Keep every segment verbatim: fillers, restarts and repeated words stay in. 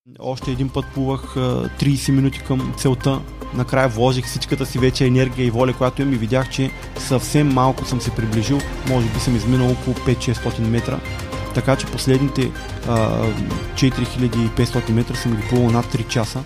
Още един път плувах трийсет минути към целта. Накрая вложих всичката си вече енергия и воля, която имам, и видях, че съвсем малко съм се приближил. Може би съм изминал около пет-шестстотин метра. Така че последните а, четири хиляди и петстотин метра съм ги плувал над три часа.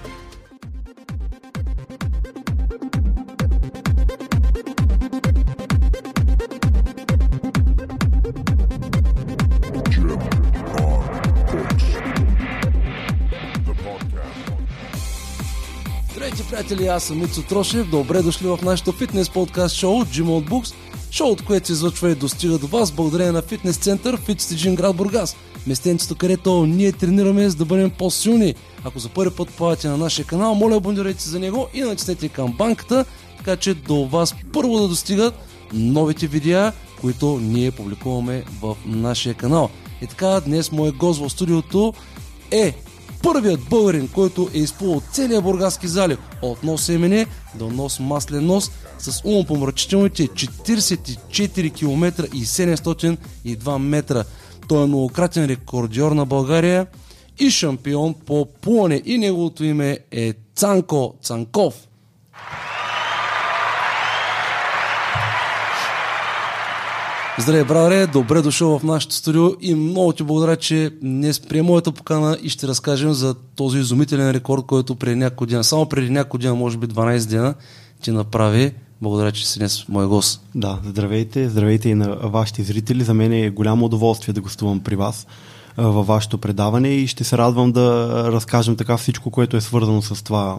Здравейте, приятели, аз съм Ицо Трошев. Добре дошли в нашото фитнес подкаст шоу Gym от Books. Шоуто, което се излъчва и достига до вас благодарение на фитнес център Fit Gym град Бургас. Местенцето, където ние тренираме, за да бъдем по-силни. Ако за първи път плавате на нашия канал, моля абонирайте се за него и натиснете камбанката, така че до вас първо да достигат новите видеа, които ние публикуваме в нашия канал. И така, днес моят гост в студиото е първият българин, който е изплувал целия Бургаски залив от нос Емене до нос Маслен нос с умопомрачителните четирийсет и четири километра и седемстотин и два метра. Той е многократен рекордьор на България и шампион по плуване, и неговото име е Цанко Цанков. Здравей, браре, добре дошъл в нашото студио и много ти благодаря, че днес приема моята покана и ще разкажем за този изумителен рекорд, който преди няколко дена, само преди няколко дена, може би дванайсет дена, ти направи. Благодаря, че си днес мой гост. Да, здравейте, здравейте и на вашите зрители. За мен е голямо удоволствие да гостувам при вас във вашето предаване и ще се радвам да разкажем така всичко, което е свързано с това,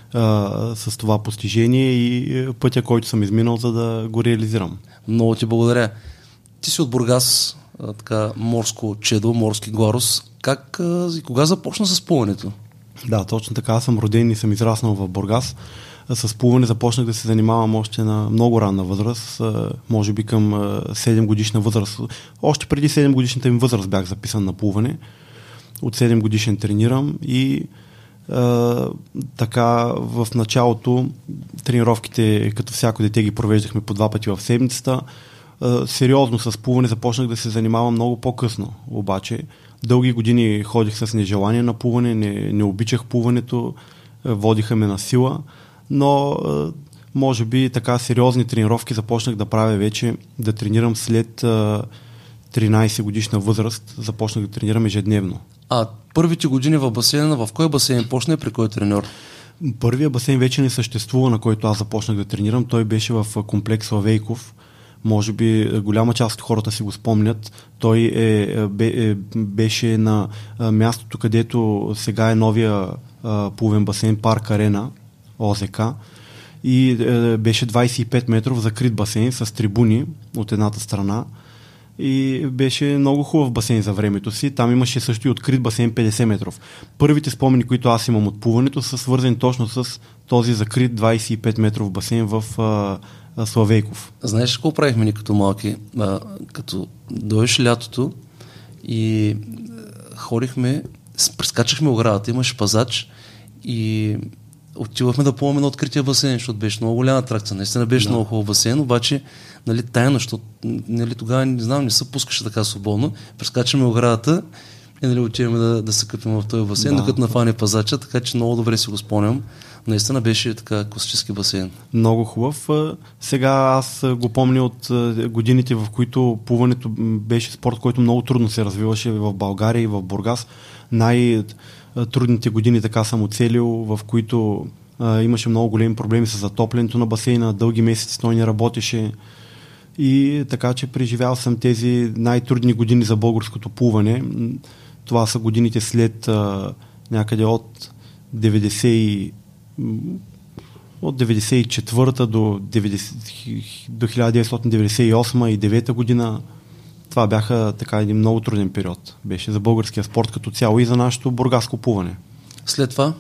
с това постижение и пътя, който съм изминал, за да го реализирам. Много ти благодаря. Ти си от Бургас, така морско чедо, морски гларус. Как и кога започна с плуването? Да, точно така. Аз съм роден и съм израснал в Бургас. С плуване започнах да се занимавам още на много ранна възраст, може би към седем годишна възраст. Още преди седем годишната им възраст бях записан на плуване. От седем годишен тренирам и Uh, така в началото тренировките, като всяко дете, ги провеждахме по два пъти в седмицата. Uh, сериозно с плуване започнах да се занимавам много по-късно. Обаче дълги години ходих с нежелание на плуване, не, не обичах плуването, водиха ме на сила, но uh, може би така сериозни тренировки започнах да правя вече, да тренирам след uh, тринайсет годишна възраст, започнах да тренирам ежедневно. А първите години в басейна, в кой басейн почна и при кой треньор? Първия басейн вече не съществува, на който аз започнах да тренирам. Той беше в комплекс Славейков. Може би голяма част от хората си го спомнят. Той е, бе, беше на мястото, където сега е новия плувен басейн Парк Арена, ОЗК. И е, беше двайсет и пет метров закрит басейн с трибуни от едната страна. И беше много хубав басейн за времето си. Там имаше също и открит басейн петдесет метров. Първите спомени, които аз имам от плуването, са свързани точно с този закрит двайсет и пет метров басейн в а, а, Славейков. Знаеш какво правихме ни като малки? А, като дойше лятото и ходихме, прескачахме оградата, имаше пазач и отивахме да плуваме на открития басейн, защото беше много голяма атракция. Наистина беше да. Много хубав басейн, обаче нали, тайно, защото нали, тогава не знам, не се пускаше така свободно. Прескачаме оградата и нали, отиваме да, да се къпим в този басейн, да. Докато нафане пазача, така че много добре си го спомням. Наистина беше така класически басейн. Много хубав. Сега аз го помня от годините, в които плуването беше спорт, който много трудно се развиваше в България и в Бургас. Най- трудните години така съм оцелил, в които а, имаше много големи проблеми с затоплянето на басейна, дълги месеци той не работеше и така, че преживял съм тези най-трудни години за българското плуване. Това са годините след а, някъде от деветдесет от деветдесет и четвърта до, до хиляда деветстотин деветдесет и осма и девета година. Това бяха така един много труден период. Беше за българския спорт като цяло и за нашето бургаско плуване. След това?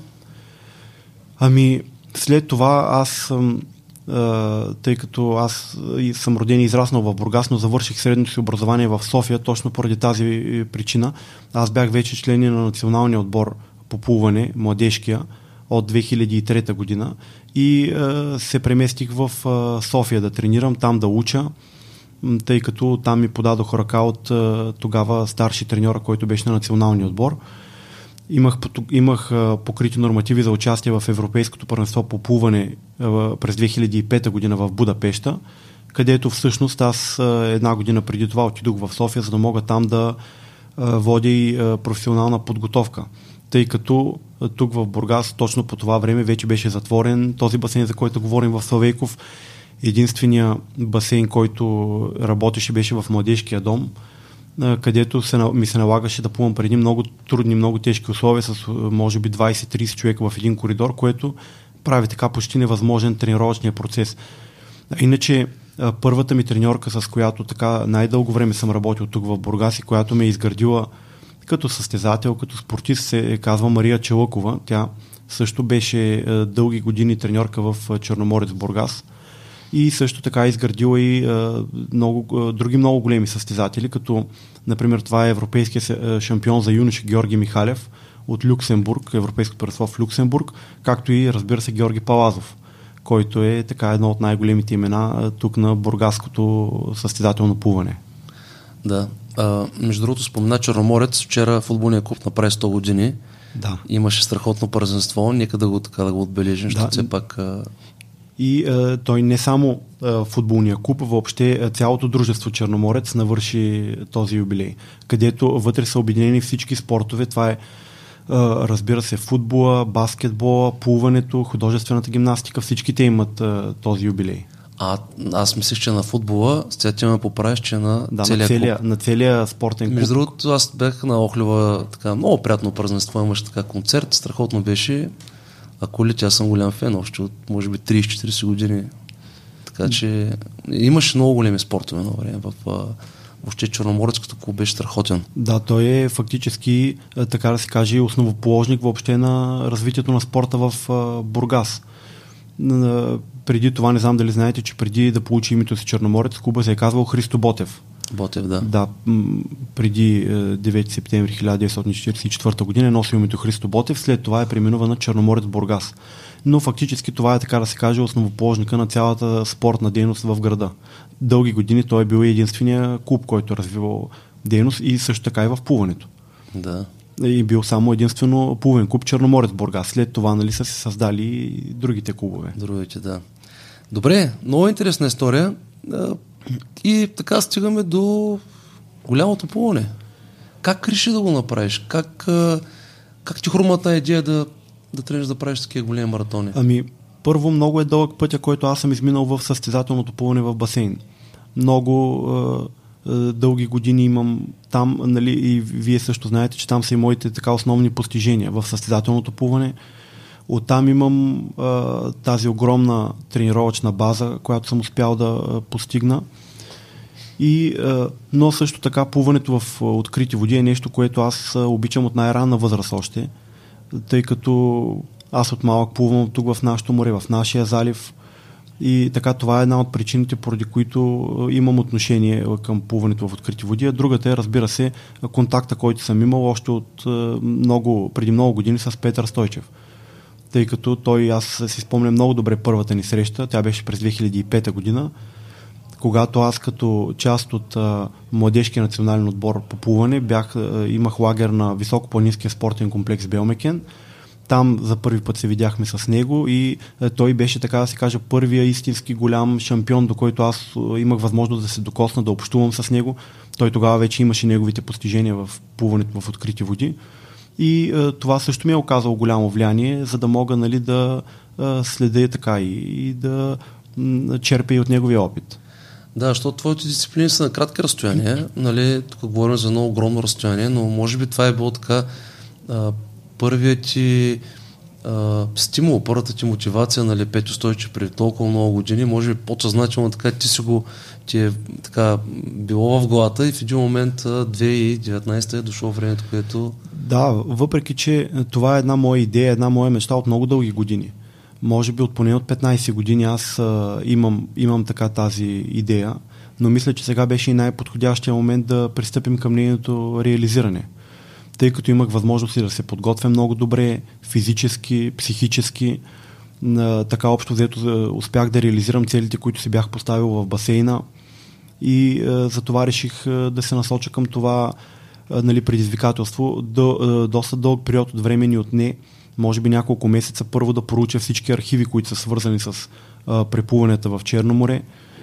Ами, след това аз съм, а, тъй като аз съм роден и израснал в Бургас, но завърших средното си образование в София, точно поради тази причина. Аз бях вече член на националния отбор по плуване, младежкия, от две хиляди и трета година и а, се преместих в а, София да тренирам, там да уча, тъй като там ми подадох ръка от а, тогава старши треньора, който беше на националния отбор. Имах, имах а, покрити нормативи за участие в Европейското първенство по плуване а, през две хиляди и пета година в Будапеща, където всъщност аз а, една година преди това отидох в София, за да мога там да а, водя и а, професионална подготовка. Тъй като а, тук в Бургас точно по това време вече беше затворен този басейн, за който говорим в Славейков. Единственият басейн, който работеше, беше в Младежкия дом, където се, ми се налагаше да плувам преди много трудни, много тежки условия с може би двайсет-трийсет човека в един коридор, което прави така почти невъзможен тренировъчния процес. Иначе първата ми треньорка, с която така най-дълго време съм работил тук в Бургас и която ме е изградила като състезател, като спортист, се казва Мария Челъкова. Тя също беше дълги години треньорка в Черноморец Бургас. И също така е изградила и а, много, а, други много големи състезатели, като например това е европейския шампион за юноши Георги Михалев от Люксембург, европейско първенство в Люксембург, както и разбира се Георги Палазов, който е така едно от най-големите имена а, тук на бургаското състезателно плуване. Да. А, между другото спомена Черноморец, вчера футболния клуб направи сто години. Да. Имаше страхотно празненство, нека да го, така, да го отбележим, защото да. Все пак... А... И а, той не само а, футболния клуб, въобще а, цялото дружество Черноморец навърши този юбилей, където вътре са обединени всички спортове. Това е, а, разбира се, футбола, баскетбола, плуването, художествената гимнастика, всички те имат а, този юбилей. А аз мислех, че на футбола, сега ти ме поправиш, че на да, целия на целия, клуб. На целия спортен клуб. Между другото, аз бях на Охлева, така, много приятно празненство, имаше така концерт, страхотно беше. А колите, аз съм голям фен, още от може би трийсет-четирийсет години. Така че имаше много големи спортове на време. В, въобще Черноморецкото клуб беше страхотен. Да, той е фактически, така да се каже, основоположник въобще на развитието на спорта в Бургас. Преди това, не знам дали знаете, че преди да получи името си Черноморец, клуба се е казвал Христо Ботев. Ботев, да. Да, преди девети септември хиляда деветстотин четирийсет и четвърта година е носил името Христо Ботев, след това е преминува на Черноморец Бургас. Но фактически това е, така да се каже, основоположника на цялата спортна дейност в града. Дълги години той е бил единствения клуб, който е развивал дейност и също така и в плуването. Да. И бил само единствено плувен клуб Черноморец Бургас. След това, нали, са се създали и другите клубове. Другите, да. Добре, много интересна история. И така стигаме до голямото плуване. Как реши да го направиш? Как, как ти хрумна тази идея да, да тръгнеш да правиш такива големи маратони? Ами, първо, много е дълъг пътя, който аз съм изминал в състезателното плуване в басейн. Много е, е, дълги години имам там, нали, и вие също знаете, че там са и моите така основни постижения в състезателното плуване. Оттам имам а, тази огромна тренировъчна база, която съм успял да а, постигна. И, а, но също така плуването в а, открити води е нещо, което аз а, обичам от най-ранна възраст още, тъй като аз от малък плувам тук в нашото море, в нашия залив. И така това е една от причините, поради които а, имам отношение а, към плуването в открити води. А другата е, разбира се, контакта, който съм имал още от а, много, преди много години с Петър Стойчев. Тъй като той, аз си спомням много добре първата ни среща, тя беше през две хиляди и пета година, когато аз като част от а, младежкия национален отбор по плуване бях, а, имах лагер на високопланинския спортен комплекс Белмекен. Там за първи път се видяхме с него и а, той беше, така да се каже, първия истински голям шампион, до който аз а, имах възможност да се докосна, да общувам с него. Той тогава вече имаше неговите постижения в плуването в открити води. И а, това също ми е оказало голямо влияние, за да мога, нали, да а, следя така и, и да м, черпя и от неговия опит. Да, защото твоите дисциплини са на кратки разстояния, нали, тук говорим за много огромно разстояние, но може би това е било така а, първият ти а, стимул, първата ти мотивация, нали, Петю Стойчев преди толкова много години, може би подсъзнателно така ти си го ти е така било в главата и в един момент две хиляди и деветнадесета е дошло времето, което... Да, въпреки че това е една моя идея, една моя мечта от много дълги години. Може би от поне от петнадесет години аз а, имам, имам така тази идея, но мисля, че сега беше и най-подходящия момент да пристъпим към нейното реализиране. Тъй като имах възможност да се подготвя много добре, физически, психически, а, така общо взето успях да реализирам целите, които си бях поставил в басейна и а, за това реших а, да се насоча към това нали, предизвикателство. До, доста дълъг период от време ни отне, може би няколко месеца, първо да проуча всички архиви, които са свързани с а, преплуванията в Черно море.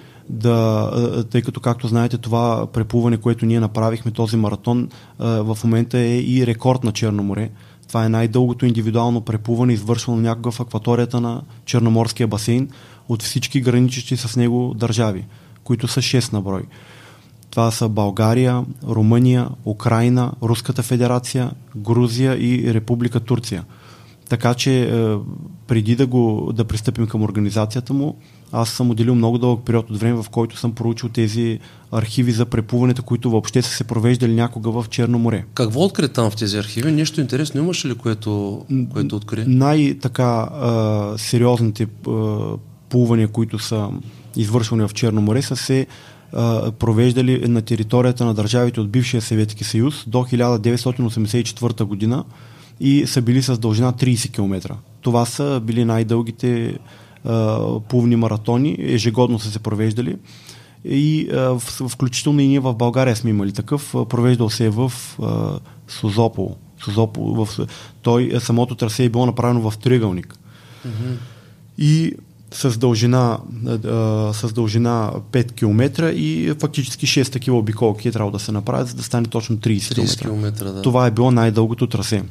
Да, тъй като, както знаете, това преплуване, което ние направихме, този маратон, а, в момента е и рекорд на Черно море. Това е най-дългото индивидуално преплуване, извършвано някога в акваторията на Черноморския басейн от всички граничещи с него държави, които са шест на брой. Това са България, Румъния, Украйна, Руската федерация, Грузия и Република Турция. Така че е, преди да, го, да пристъпим към организацията му, аз съм отделил много дълъг период от време, в който съм проучил тези архиви за преплуването, които въобще са се провеждали някога в Черно море. Какво откри там в тези архиви? Нещо интересно имаше ли, което, което откри? Най-така е, сериозните е, плувания, които са извършвани в Черно море, са се Uh, провеждали на територията на държавите от бившия Съветски съюз до хиляда деветстотин осемдесет и четвърта година и са били с дължина трийсет километра. Това са били най-дългите uh, плувни маратони, ежегодно са се провеждали и uh, включително и ние в България сме имали такъв. Провеждал се е в uh, Созопол. Созопол в... Той, самото трасе е било направено в триъгълник. Mm-hmm. И с дължина, а, с дължина пет километра и фактически шест такива обиколки е трябвало да се направят, за да стане точно трийсет километра. Да. Това е било най-дългото трасе.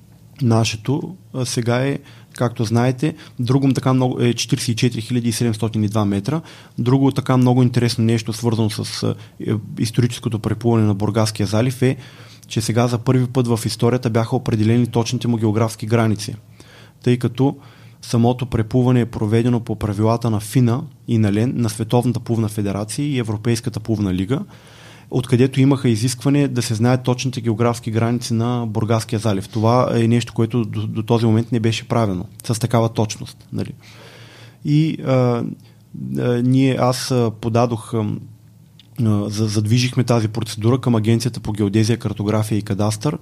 Нашето а, сега е, както знаете, друго така много е четирийсет и четири хиляди седемстотин и два метра. Друго така много интересно нещо, свързано с а, е, историческото преплуване на Бургаския залив, е, че сега за първи път в историята бяха определени точните му географски граници. Тъй като самото преплуване е проведено по правилата на ФИНА и на ЛЕН, на Световната плувна федерация и Европейската плувна лига, откъдето имаха изискване да се знаят точните географски граници на Бургаския залив. Това е нещо, което до, до този момент не беше правено с такава точност. Нали. И а, а, ние, аз подадох, а, задвижихме тази процедура към Агенцията по геодезия, картография и кадастър,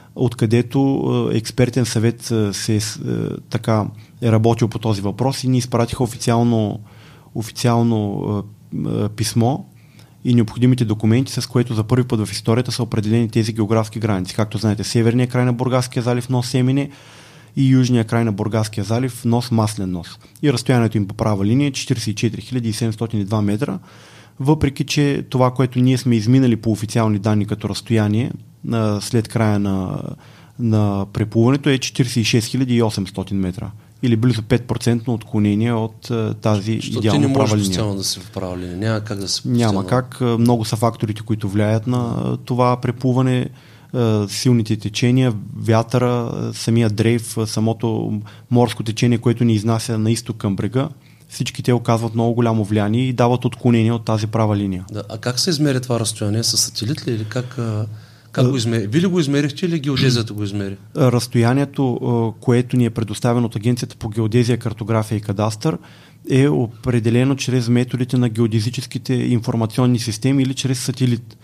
откъдето експертен съвет се е, така е работил по този въпрос и ни изпратиха официално, официално е, писмо и необходимите документи, с което за първи път в историята са определени тези географски граници. Както знаете, северния край на Бургаския залив нос Семене и южния край на Бургаския залив нос Маслен нос. И разстоянието им по права линия е четирийсет и четири хиляди седемстотин и два метра, въпреки че това, което ние сме изминали по официални данни като разстояние след края на, на преплуването е четирийсет и шест хиляди и осемстотин метра. Или близо пет процента отклонение от тази Що идеална права линия. Що ти не можеш да си в права линия? Няма как да се... Няма как. Много са факторите, които влияят на това преплуване. Силните течения, вятъра, самия дрейф, самото морско течение, което ни изнася на изток към брега. Всички те оказват много голямо влияние и дават отклонение от тази права линия. Да, а как се измери това разстояние? С сателит ли или как... Как го измери? Вие ли го измерихте или геодезията го измери? Разстоянието, което ни е предоставено от Агенцията по геодезия, картография и кадастър, е определено чрез методите на геодезическите информационни системи или чрез сателит.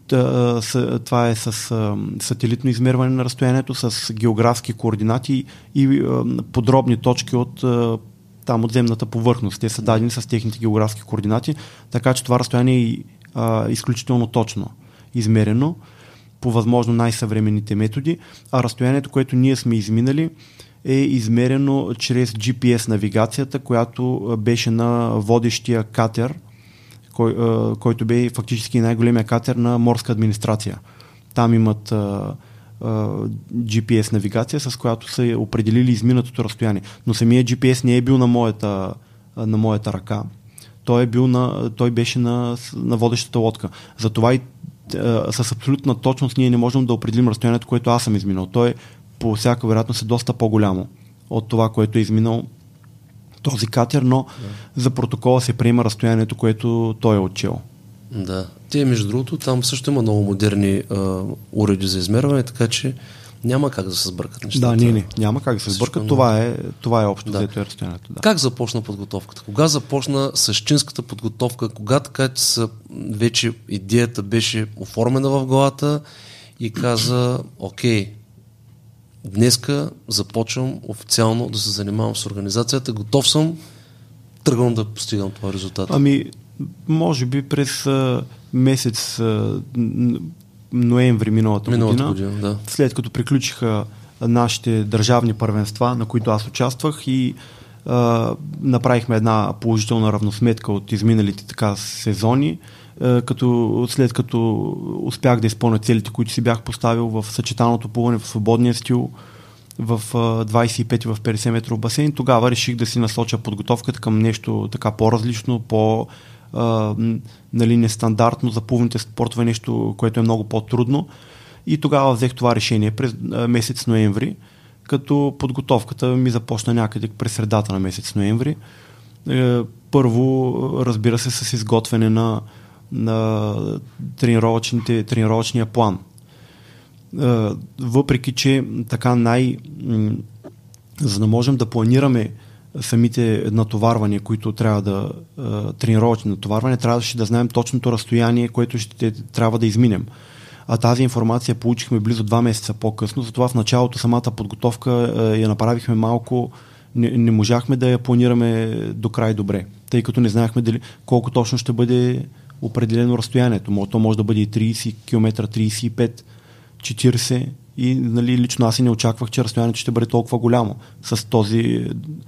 Това е с сателитно измерване на разстоянието, с географски координати и подробни точки от там от земната повърхност. Те са дадени с техните географски координати, така че това разстояние е а, изключително точно измерено по възможно най-съвременните методи, а разстоянието, което ние сме изминали, е измерено чрез джи пи ес навигацията, която беше на водещия катер, кой, а, който бе фактически най-големия катер на морска администрация. Там имат а, а, джи пи ес навигация, с която са определили изминатото разстояние. Но самия джи пи ес не е бил на моята, на моята ръка. Той, е бил на, той беше на, на водещата лодка. Затова и а, с абсолютна точност ние не можем да определим разстоянието, което аз съм изминал. Той е по всяка вероятност е доста по-голямо от това, което е изминал този катер, но да. За протокола се приема разстоянието, което той е отчел. Да. Те, между другото, там също има много модерни а, уреди за измерване, така че няма как да се сбъркат нещата. Да, не, не, няма как да се сбъркат. Това е, това е общо да. взето е разстоянието. Да. Как започна подготовката? Кога започна същинската подготовка? Кога така че са, вече идеята беше оформена в главата и каза, окей, днеска започвам официално да се занимавам с организацията, готов съм, тръгвам да постигам това резултат. Ами, може би през а, месец, а, ноември миналата, миналата година, година да. След като приключиха нашите държавни първенства, на които аз участвах и а, направихме една положителна равносметка от изминалите така сезони, а, като, след като успях да изпълня целите, които си бях поставил в съчетаното плуване, в свободния стил, в а, двайсет и пет и в петдесет метров басейн, тогава реших да си насоча подготовката към нещо така по-различно, по- Uh, нали, нестандартно за плувните спортове, нещо, което е много по-трудно. И тогава взех това решение през uh, месец ноември, като подготовката ми започна някъде през средата на месец ноември. Uh, първо, разбира се, с изготвяне на, на тренировъчния план. Uh, въпреки, че така най... М- за да можем да планираме самите натоварвания, които трябва да тренировъчни натоварвания, трябваше да знаем точното разстояние, което ще трябва да изминем. А тази информация получихме близо два месеца по-късно, затова в началото самата подготовка я направихме малко, не, не можахме да я планираме до край добре, тъй като не знаехме дали, колко точно ще бъде определено разстоянието. То може да бъде и трийсет километра, трийсет и пет, четирийсет и нали, лично аз и не очаквах, че разстоянието ще бъде толкова голямо с този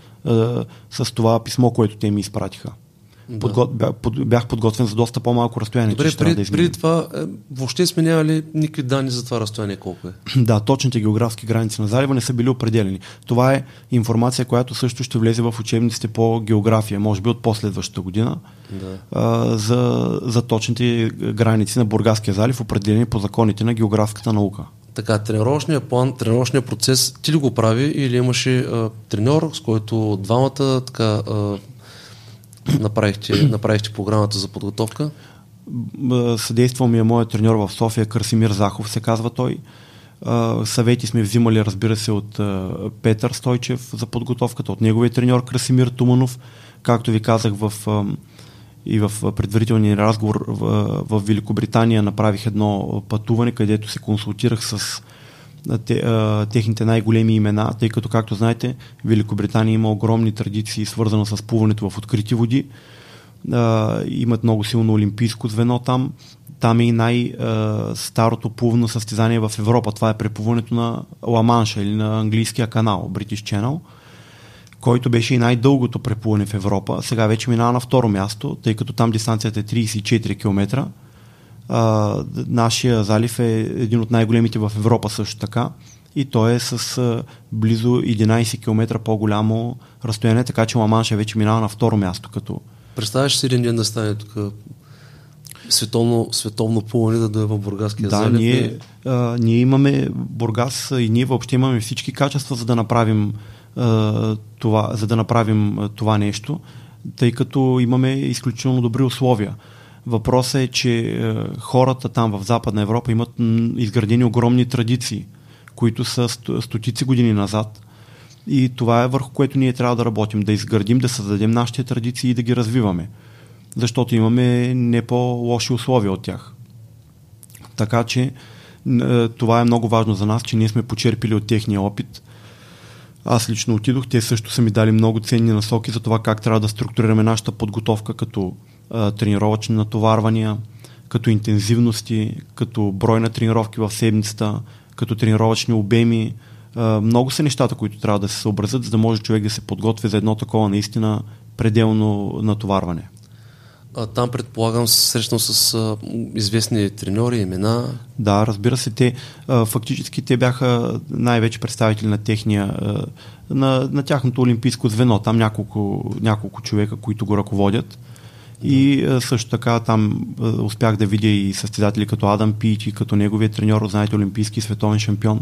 с това писмо, което те ми изпратиха. Да. Подго... Бях подготвен за доста по-малко разстояние. Добре, преди, да преди това е, въобще сме нямали никакви данни за това разстояние колко е? Да, точните географски граници на залива не са били определени. Това е информация, която също ще влезе в учебниците по география, може би от последващата година, да. а, за, за точните граници на Бургаския залив, определени по законите на географската наука. Така, тренировъчния план, тренировъчния процес, ти ли го прави или имаше а, треньор, с който двамата така а, направихте, направихте програмата за подготовка? Съдействал ми е моят треньор в София, Красимир Захов се казва той. А, съвети сме взимали, разбира се, от а, Петър Стойчев за подготовката, от неговия треньор Красимир Туманов. Както ви казах в... А, и в предварителния разговор в, в Великобритания направих едно пътуване, където се консултирах с те, а, техните най-големи имена, тъй като, както знаете, Великобритания има огромни традиции, свързано с плуването в открити води. А, имат много силно олимпийско звено там. Там е и най-старото плувно състезание в Европа. Това е преплуването на Ла-Манша или на английския канал, British Channel, който беше и най-дългото преплуване в Европа. Сега вече минава на второ място, тъй като там дистанцията е трийсет и четири километра. А, нашия залив е един от най-големите в Европа също така и той е с а, близо единайсет километра по-голямо разстояние, така че Ла-Манша вече минава на второ място. Като... Представяш си един ден да стане тук световно, световно плуване да дойде в Бургаския да, залив? Да, ние, а, ние имаме Бургас и ние въобще имаме всички качества, за да направим това, за да направим това нещо, тъй като имаме изключително добри условия. Въпросът е, че хората там в Западна Европа имат изградени огромни традиции, които са стотици години назад и това е върху което ние трябва да работим, да изградим, да създадем нашите традиции и да ги развиваме, защото имаме не по-лоши условия от тях. Така че това е много важно за нас, че ние сме почерпили от техния опит. Аз лично отидох, те също са ми дали много ценни насоки за това как трябва да структурираме нашата подготовка като а, тренировъчни натоварвания, като интензивности, като брой на тренировки в седмицата, като тренировъчни обеми. А, много са нещата, които трябва да се съобразят, за да може човек да се подготви за едно такова наистина пределно натоварване. А, там предполагам се срещнал с а, известни треньори, имена. Да, разбира се, те а, фактически те бяха най-вече представители на техния, а, на, на тяхното олимпийско звено. Там няколко, няколко човека, които го ръководят. Да. И а, също така там а, успях да видя и състезатели като Адам Пич и като неговия треньор, знаете, олимпийски световен шампион.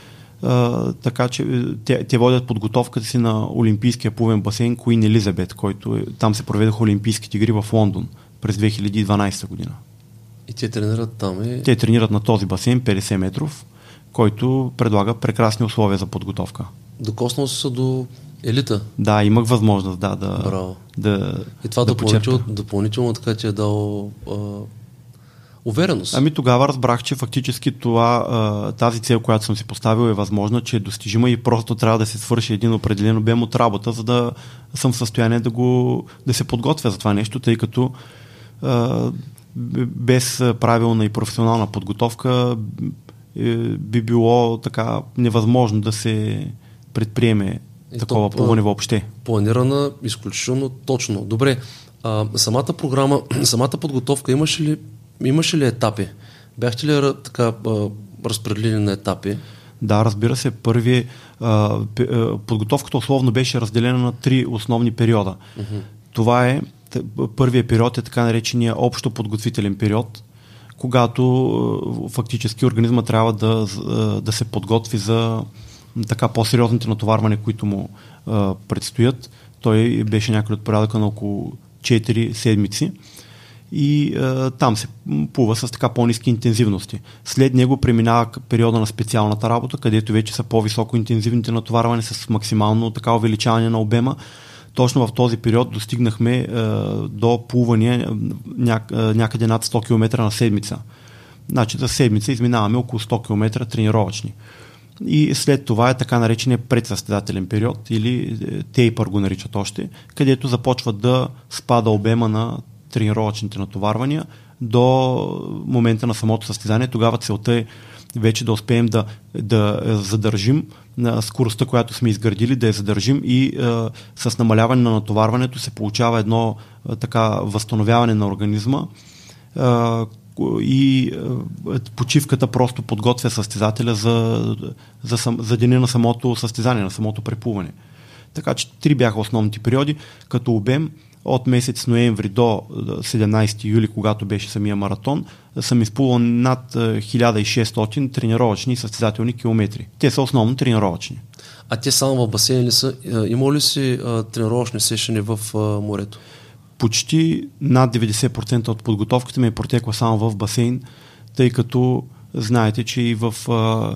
А, така че те, те водят подготовката си на олимпийския плувен басейн Куин Елизабет, който е, там се проведоха олимпийските игри в Лондон през две хиляди и дванайсета година. И те тренират там? И... Те тренират на този басейн петдесет метров, който предлага прекрасни условия за подготовка. Докоснал се до елита? Да, имах възможност да, да, Браво. да И това да допълнително, допълнително така ти е дал а, увереност? Ами тогава разбрах, че фактически това, а, тази цел, която съм си поставил е възможна, че е достижима и просто трябва да се свърши един определен обем от работа, за да съм в състояние да, го, да се подготвя за това нещо, тъй като а, без правилна и професионална подготовка би било така невъзможно да се предприеме и такова то, плуване въобще. Планирана изключително точно. Добре, а, самата програма, самата подготовка имаше ли, имаше ли етапи? Бяхте ли така а, разпределени на етапи? Да, разбира се. Първи, а, подготовката условно беше разделена на три основни периода. Uh-huh. Това е, първият период е така наречения общо подготвителен период, когато фактически организма трябва да, да се подготви за така по-сериозните натоварвания, които му а, предстоят. Той беше някъде от порядъка на около четири седмици и а, там се плува с така по-ниски интензивности. След него преминава периода на специалната работа, където вече са по-високо интензивните натоварвания с максимално така увеличаване на обема. Точно в този период достигнахме а, до плуване ня, някъде над сто километра на седмица. Значи за седмица изминаваме около сто километра тренировъчни. И след това е така наречения предсъстезателен период, или тейпър го наричат още, където започва да спада обема на тренировъчните натоварвания до момента на самото състезание. Тогава целта е вече да успеем да, да задържим на скоростта, която сме изградили, да я задържим и е, с намаляване на натоварването се получава едно е, така възстановяване на организма е, и е, почивката просто подготвя състезателя за, за, за, за деня на самото състезание, на самото преплуване. Така че три бяха основните периоди, като обем от месец ноември до седемнайсети юли, когато беше самия маратон, съм изплувал над хиляда и шестстотин тренировъчни и състезателни километри. Те са основно тренировъчни. А те само в басейн ли са? Има ли си а, тренировъчни сешени в а, морето? Почти над деветдесет процента от подготовката ми е протекла само в басейн, тъй като знаете, че и в а,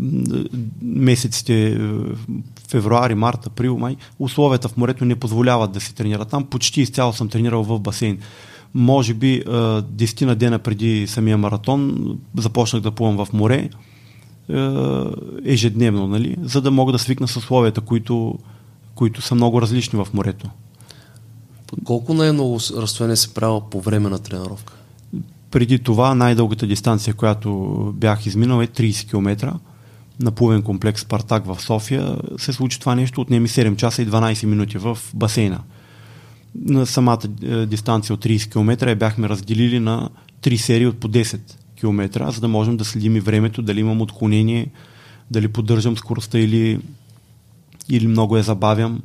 месеците февруари, март, април, май, условията в морето не позволяват да се тренира там. Почти изцяло съм тренирал в басейн. Може би десет на дена преди самия маратон започнах да плувам в море ежедневно, нали, за да мога да свикна с условията, които, които са много различни в морето. Колко най-много разстояние се правя по време на тренировка? Преди това най-дългата дистанция, която бях изминал, е трийсет километра. На плувен комплекс Спартак в София се случи това нещо, отнеми седем часа и дванайсет минути в басейна. На самата е, дистанция от трийсет километра я бяхме разделили на три серии от по десет километра, за да можем да следим и времето, дали имам отклонение, дали поддържам скоростта или, или много я забавям.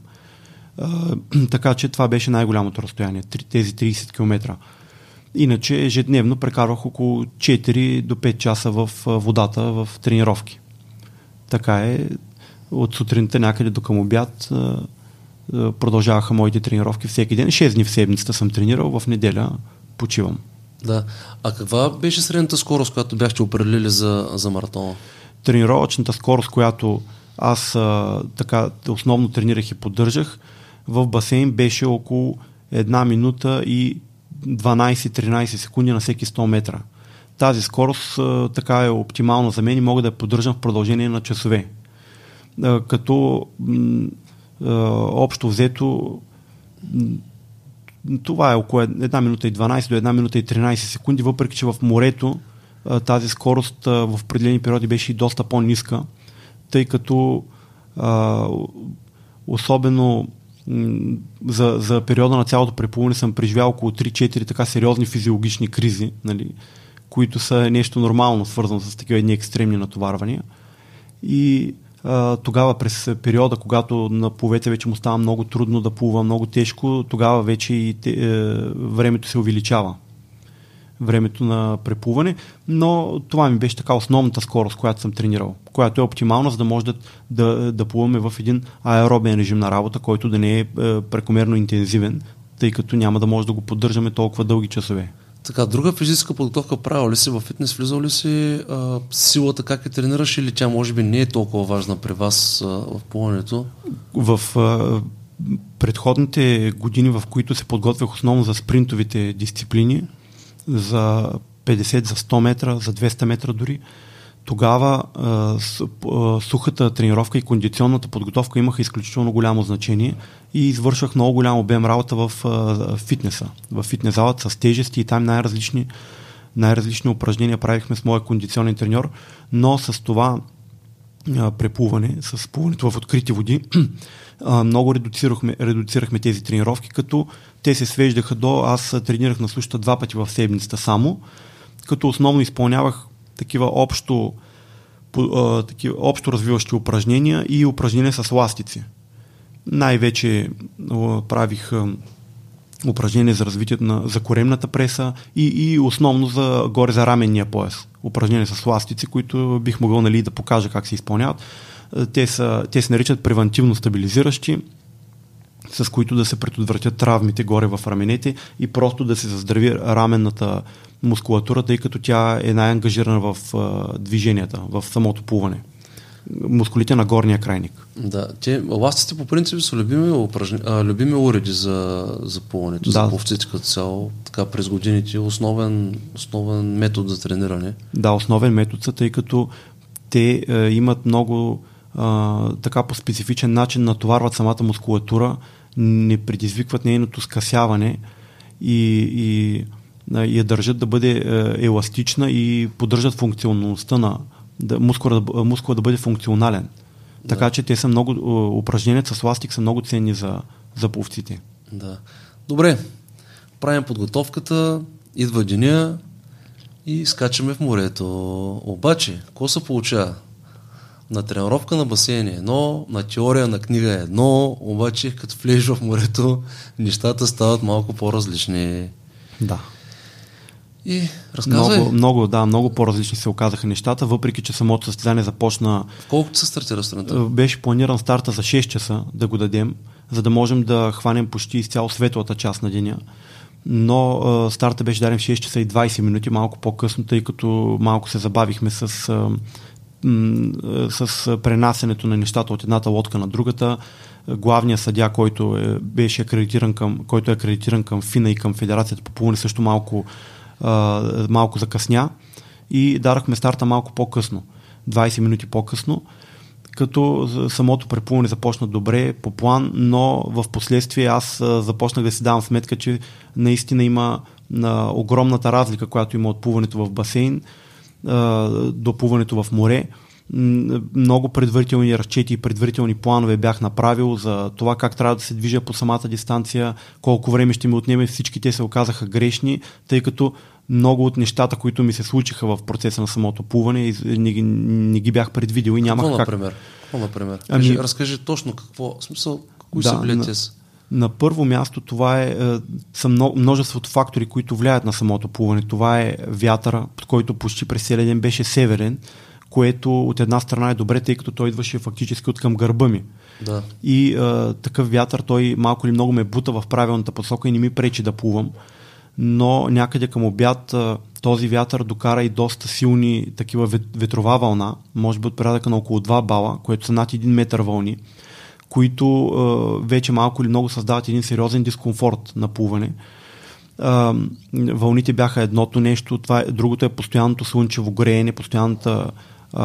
А, така че това беше най-голямото разстояние, тези трийсет километра. Иначе ежедневно прекарвах около четири до пет часа в водата в тренировки. Така е, от сутринта някъде до към обяд продължаваха моите тренировки всеки ден. шест дни в седмицата съм тренирал, в неделя почивам. Да. А каква беше средната скорост, която бяхте определили за, за маратона? Тренировъчната скорост, която аз а, така основно тренирах и поддържах, в басейн беше около една минута и дванайсет-тринайсет секунди на всеки сто метра. Тази скорост а, така е оптимална за мен и мога да я поддържам в продължение на часове. А, като м, а, общо взето м, това е около една минута и дванайсет до една минута и тринайсет секунди, въпреки че в морето а, тази скорост а, в определени периоди беше и доста по-ниска, тъй като а, особено За, за периода на цялото преплуване съм преживял около три-четири така сериозни физиологични кризи, нали, които са нещо нормално, свързано с такива едни екстремни натоварвания. И а, тогава през периода, когато на пловете вече му става много трудно да плува, много тежко, тогава вече и те, е, времето се увеличава. Времето на преплуване, но това ми беше така основната скорост, която съм тренирал, която е оптимална, за да може да, да, да плуваме в един аеробен режим на работа, който да не е, е прекомерно интензивен, тъй като няма да може да го поддържаме толкова дълги часове. Така, друга физическа подготовка правил ли си във фитнес, влизал ли си а, силата, как я тренираш, или тя може би не е толкова важна при вас а, в плуването? В а, предходните години, в които се подготвях основно за спринтовите дисциплини, за петдесет, за сто метра, за двеста метра дори, тогава а, с, а, сухата тренировка и кондиционната подготовка имаха изключително голямо значение и извършвах много голям обем работа в а, фитнеса, в фитнес залата с тежести и там най-различни, най-различни упражнения правихме с моя кондиционен треньор, но с това а, преплуване, с плуването в открити води, а, много редуцирахме, редуцирахме тези тренировки, като те се свеждаха до, аз тренирах на сушата два пъти в седмицата само, като основно изпълнявах такива общо, по, а, такива общо развиващи упражнения и упражнения с ластици. Най-вече а, правих а, упражнения за развитието на за коремната преса и, и основно за горе за раменния пояс. Упражнения с ластици, които бих могъл, нали, да покажа как се изпълняват. Те, са, те се наричат превантивно стабилизиращи, с които да се предотвратят травмите горе в раменете и просто да се заздрави раменната мускулатура, тъй като тя е най-ангажирана в а, движенията, в самото плуване. Мускулите на горния крайник. Да, те ластиците по принцип са любими, упражни... а, любими уреди за, за плуването, да. За пловците като цяло, така през годините, основен, основен метод за трениране. Да, основен метод са, тъй като те а, имат много а, така по специфичен начин натоварват самата мускулатура, не предизвикват нейното скъсяване и, и, и я държат да бъде е, еластична и поддържат функционалността на да, мускула, мускула да бъде функционален. Да. Така че те са много, упражненията с ластик са много ценни за, за пловците. Да. Добре, правим подготовката, идва деня и скачаме в морето. Обаче, какво се получава? На тренировка на басейн е едно, на теория на книга е едно, обаче като влезеш в морето, нещата стават малко по-различни. Да. И разказвай. Много, много, да, много по-различни се оказаха нещата, въпреки че самото състезание започна... В колко се стартира страната? Беше планиран старта за шест часа да го дадем, за да можем да хванем почти изцяло светлата част на деня. Но а, старта беше даден в шест часа и двайсет минути, малко по-късно, тъй като малко се забавихме с... А, с пренасенето на нещата от едната лодка на другата. Главният съдия, който е, беше акредитиран към, който е акредитиран към ФИНА и към Федерацията по плуване, също малко, а, малко закъсня и дарахме старта малко по-късно, двайсет минути по-късно, като самото преплуване започна добре по план, но в последствие аз започнах да си давам сметка, че наистина има а, огромната разлика, която има от плуването в басейн до плуването в море. Много предварителни разчети и предварителни планове бях направил за това как трябва да се движа по самата дистанция, колко време ще ми отнеме. Всички те се оказаха грешни, тъй като много от нещата, които ми се случиха в процеса на самото плуване, не, не ги бях предвидил и нямах какво, как. Например? Какво, например? Ами, Кажи, разкажи точно какво, в смисъл, кои да, са били те? На първо място това е, е са множеството фактори, които влияят на самото плуване. Това е вятъра, който почти през целия ден беше северен, което от една страна е добре, тъй като той идваше фактически от към гърба ми. Да. И е, такъв вятър, той малко или много ме бута в правилната посока и не ми пречи да плувам. Но някъде към обяд е, този вятър докара и доста силни такива ветрова вълна, може би от порядъка на около два бала, което са над един метър вълни, които е, вече малко или много създават един сериозен дискомфорт на плуване. Е, вълните бяха едното нещо, това е, другото е постоянното слънчево греене, постоянната, е,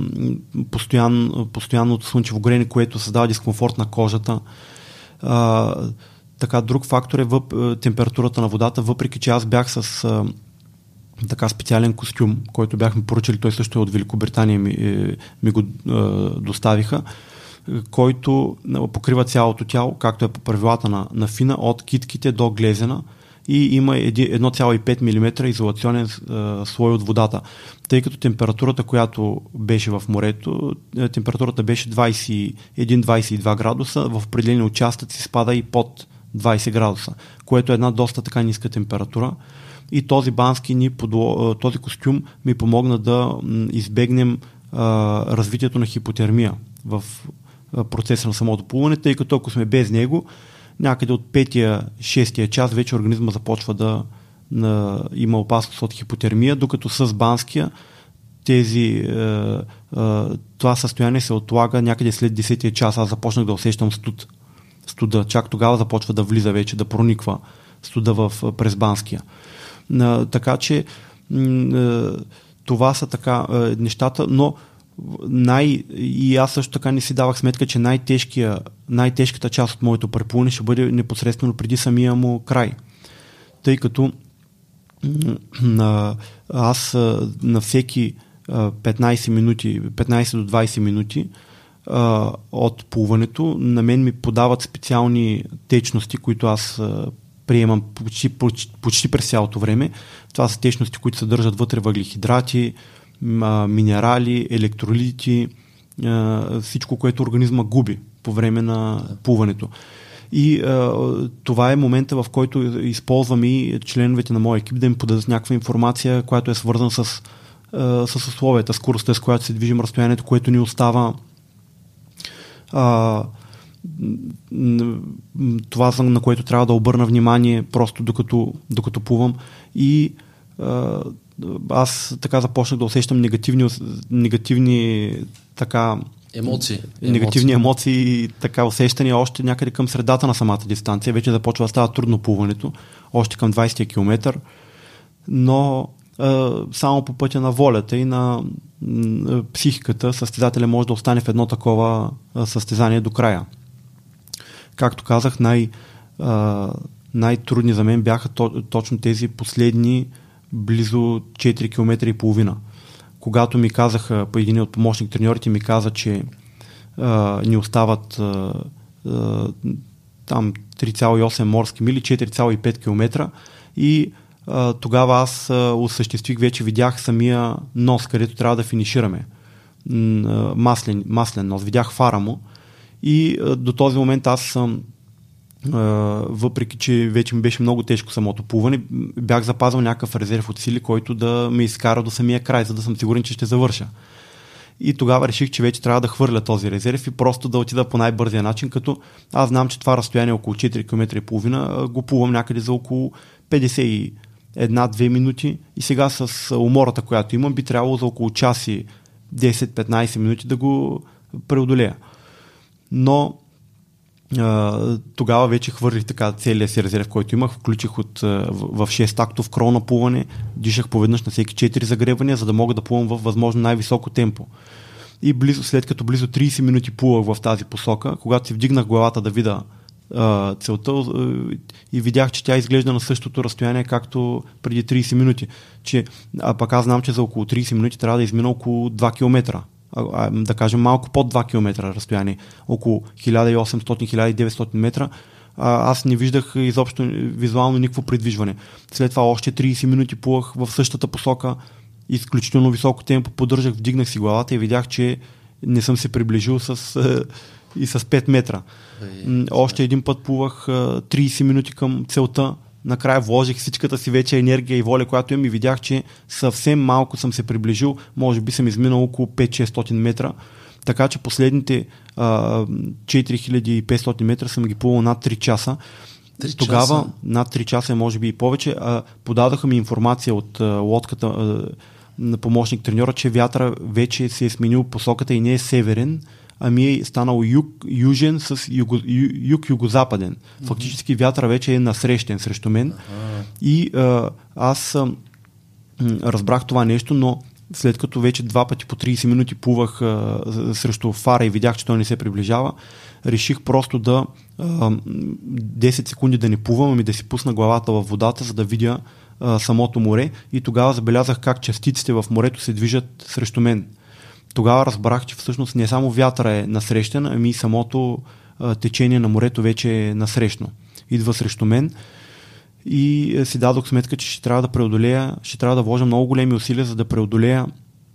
постоян, постоянното слънчево греене, което създава дискомфорт на кожата. Е, така, друг фактор е въп, температурата на водата, въпреки че аз бях с е, така специален костюм, който бяхме поръчали, той също е от Великобритания, ми, е, ми го е, доставиха, който покрива цялото тяло, както е по правилата на, на ФИНА, от китките до глезена и има едно цяло и пет милиметра изолационен е, слой от водата. Тъй като температурата, която беше в морето, е, температурата беше двайсет и един до двайсет и два градуса, в определени участъци спада и под двайсет градуса, което е една доста така ниска температура. И този бански ни подло, този костюм ми помогна да избегнем е, развитието на хипотермия в процеса на самото плуване, тъй като ако сме без него, някъде от петия, шестия час вече организма започва да на, има опасност от хипотермия, докато с банския тези, е, е, това състояние се отлага някъде след десетия час. Аз започнах да усещам студ. студа. Чак тогава започва да влиза вече, да прониква студа в, през банския. Е, така че е, това са така а, нещата, но най- и аз също така не си давах сметка, че най-тежкия, най-тежката част от моето преплуване ще бъде непосредствено преди самия му край. Тъй като на, аз на всеки петнайсет минути, петнайсет до двайсет минути а, от плуването, на мен ми подават специални течности, които аз а, приемам почти, почти, почти през цялото време. Това са течности, които съдържат вътре въглехидрати, а, минерали, електролити, а, всичко, което организма губи по време на плуването. И а, това е момента, в който използвам и членовете на моя екип да им подадат някаква информация, която е свързана с, а, с условията, скоростта, с която се движим, разстоянието, което ни остава. А, това, на което трябва да обърна внимание просто докато, докато плувам. И а, аз така започнах да усещам негативни, негативни така Емоции. негативни емоции и така усещания още някъде към средата на самата дистанция. Вече започва да става трудно плуването, още към двайсетия километър, но е, само по пътя на волята и на е, психиката състезателя може да остане в едно такова е, състезание до края. Както казах, най, е, най-трудни за мен бяха то, точно тези последни близо четири километра и половина. Когато ми казаха, по един от помощник треньорите ми каза, че а, ни остават а, а, там три цяло и осем морски мили, четири цяло и пет километра, и а, тогава аз а, осъществих, вече видях самия нос, където трябва да финишираме. М, маслен, маслен нос. Видях фара му и а, до този момент аз съм Uh, въпреки че вече ми беше много тежко самото плуване, бях запазил някакъв резерв от сили, който да ме изкара до самия край, за да съм сигурен, че ще завърша. И тогава реших, че вече трябва да хвърля този резерв и просто да отида по най-бързия начин, като аз знам, че това разстояние около четири километра и половина го плувам някъде за около петдесет и една-две минути, и сега с умората, която имам, би трябвало за около час и десет-петнайсет минути да го преодолея. Но Uh, тогава вече хвърлих така целия си резерв, който имах, включих от, uh, в, в шест тактов крол на плуване, дишах поведнъж на всеки четири загребвания, за да мога да плувам в възможно най-високо темпо. И близо, след като близо трийсет минути плувах в тази посока, когато си вдигнах главата да видя uh, целта uh, и видях, че тя изглежда на същото разстояние, както преди трийсет минути. Че, а пък аз знам, че за около трийсет минути трябва да измина около два километра. Да кажем малко под два километра разстояние, около хиляда и осемстотин до хиляда и деветстотин метра, аз не виждах изобщо визуално никакво придвижване. След това още трийсет минути плувах в същата посока, изключително високо темпо, поддържах, вдигнах си главата и видях, че не съм се приближил с, и с пет метра. Ей, още един път плувах трийсет минути към целта. Накрая вложих всичката си вече енергия и воля, която имам, и видях, че съвсем малко съм се приближил, може би съм изминал около пет-шестстотин метра, така че последните а, четири хиляди и петстотин метра съм ги плувал над три часа. Тогава часа? Над три часа, може би и повече, а, подадоха ми информация от а, лодката а, на помощник треньора, че вятъра вече се е сменил посоката и не е северен, ами е станал юг, южен с юго, ю, юг-югозападен. Mm-hmm. Фактически вятъра вече е насрещен срещу мен. Uh-huh. И а, аз а, разбрах това нещо, но след като вече два пъти по трийсет минути плувах а, срещу фара и видях, че той не се приближава, реших просто да а, десет секунди да не плувам, ами да си пусна главата във водата, за да видя а, самото море, и тогава забелязах как частиците в морето се движат срещу мен. Тогава разбрах, че всъщност не само вятъра е насрещен, ами и самото а, течение на морето вече е насрещно. Идва срещу мен и си дадох сметка, че ще трябва да преодолея, ще трябва да вложа много големи усилия, за да преодолея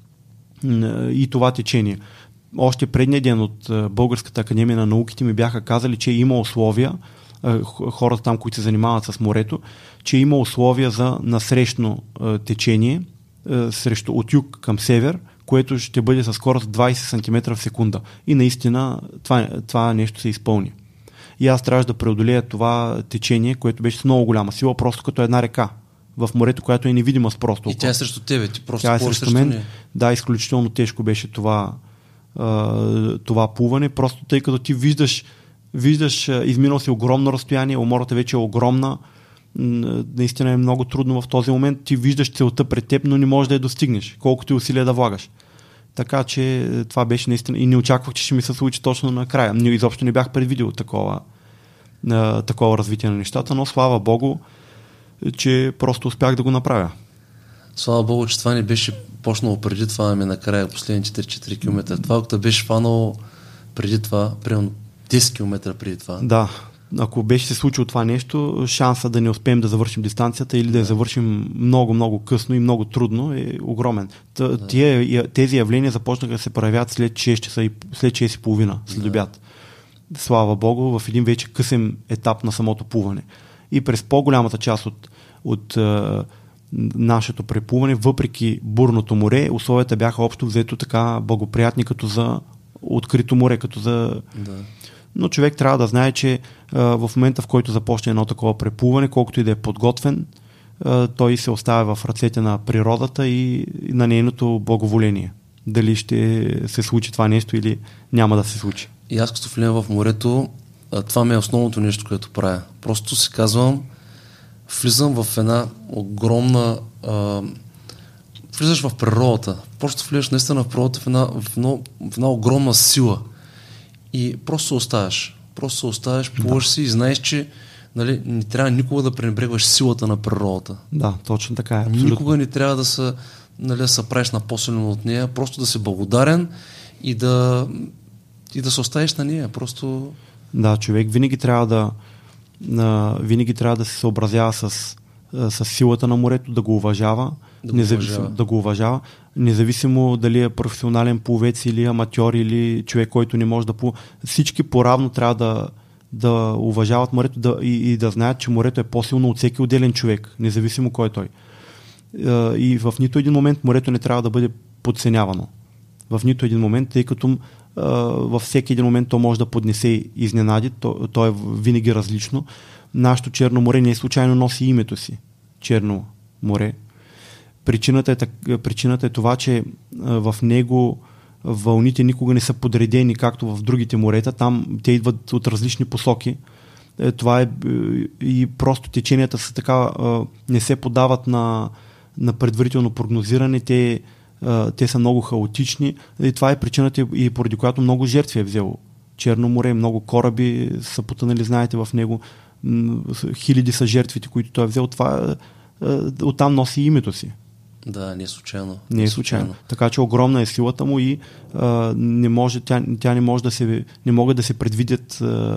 м, и това течение. Още предния ден от а, Българската академия на науките ми бяха казали, че има условия, а, хората там, които се занимават с морето, че има условия за насрещно а, течение а, срещу, от юг към север, което ще бъде със скорост двайсет сантиметра в секунда. И наистина това, това нещо се изпълни. И аз трябваше да преодолея това течение, което беше с много голяма сила, просто като една река в морето, която е невидима с просто. И тя е срещу тебе, ти просто тя е срещу, срещу мен. Не. Да, изключително тежко беше това, това плуване, просто тъй като ти виждаш, виждаш изминал си огромно разстояние, умората вече е огромна, наистина е много трудно в този момент. Ти виждаш целта пред теб, но не можеш да я достигнеш, колкото и усилия да влагаш. Така че това беше наистина и не очаквах, че ще ми се случи точно накрая. Не, изобщо не бях предвидил такова, а, такова развитие на нещата, но слава Богу, че просто успях да го направя. Слава Богу, че това не беше почнало преди това, ами накрая последните три-четири километра. Това, ако беше фанало преди това, примерно десет километра преди това. Да, ако беше се случило това нещо, шанса да не успеем да завършим дистанцията или да, да я завършим много, много късно и много трудно е огромен. Т- да. Тие, тези явления започнаха да се проявят след шест часа и след шест и половина, след обяд. Да. Слава Богу, в един вече късен етап на самото плуване. И през по-голямата част от, от а, нашето преплуване, въпреки бурното море, условията бяха общо взето така благоприятни като за открито море, като за... Да. Но човек трябва да знае, че а, в момента, в който започне едно такова преплуване, колкото и да е подготвен, а, той се оставя в ръцете на природата и, и на нейното благоволение. Дали ще се случи това нещо или няма да се случи. И аз като влизам в морето, а, това ми е основното нещо, което правя. Просто си казвам, влизам в една огромна... А, влизаш в природата. Просто влизаш наистина в природата в една, в една, в една огромна сила. И просто се оставяш. Просто се оставяш, плуваш си и знаеш, че нали, не трябва никога да пренебрегваш силата на природата. Да, точно така е. Абсолютно. Никога не трябва да се, нали, да се правиш на по-силен от нея, просто да си благодарен и да, и да се оставиш на нея. Просто... Да, човек винаги трябва да а, винаги трябва да се съобразява с, с силата на морето, да го уважава, да го, независимо, уважава. да го уважава, независимо дали е професионален пловец или аматьор или човек, който не може да плува. Всички поравно трябва да, да уважават морето да, и, и да знаят, че морето е по-силно от всеки отделен човек, независимо кой е той. И в нито един момент морето не трябва да бъде подценявано. В нито един момент, тъй като във всеки един момент то може да поднесе изненади, то, то е винаги различно. Нашето Черно море не е случайно носи името си. Черно море. Причината е, причината е това, че в него вълните никога не са подредени, както в другите морета. Там те идват от различни посоки. Това е и просто теченията са така, не се подават на, на предварително прогнозиране. Те, те са много хаотични. И това е причината и поради която много жертви е взело Черно море. Много кораби са потънали, знаете, в него. Хиляди са жертвите, които той е взел. Това оттам носи името си. Да, не е случайно. Не е случайно. Така че огромна е силата му и а, не може, тя, тя не може да се, не могат да се предвидят а,